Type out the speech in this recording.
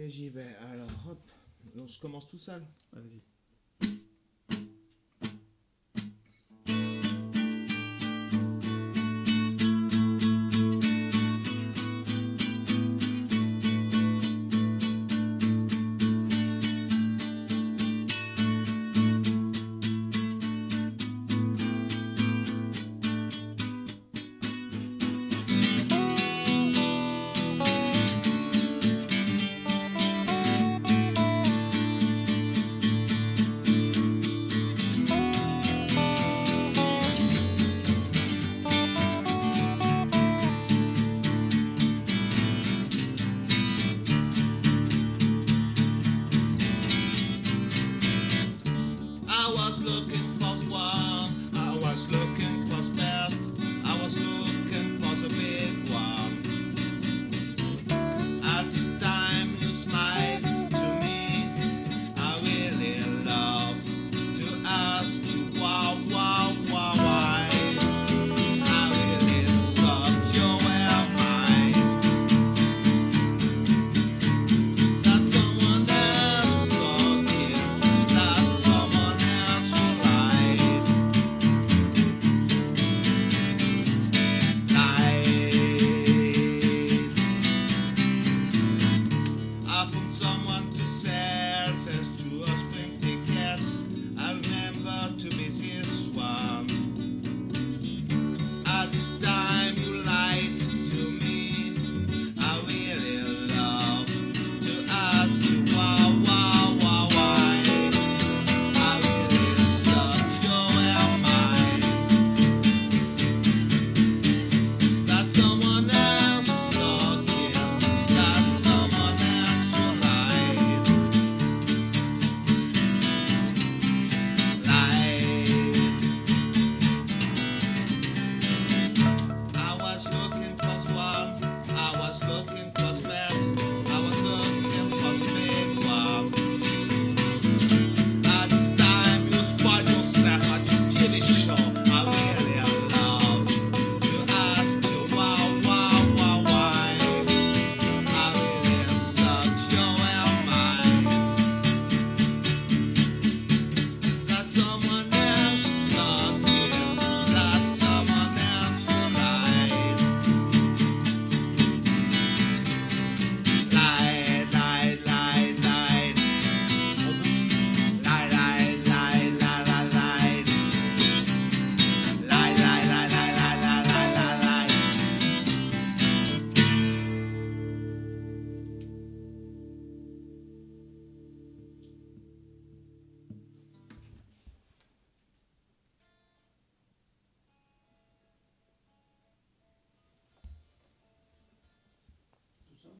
Et j'y vais. Alors, hop. Donc, je commence tout seul. Ouais, vas-y. I was looking for the one, I was looking for the best, I was looking for the big one. At this time you smiled to me, I really love to ask you why. I really thought you were mine. That someone else is talking, that someone else will lie. I found someone to sell, says to a spring ticket. I remember to be this one. At this time you lied to me. I really love to ask you why. I really thought you were mine. That someone else is talking, that someone else will lie. I was looking for the one, I was looking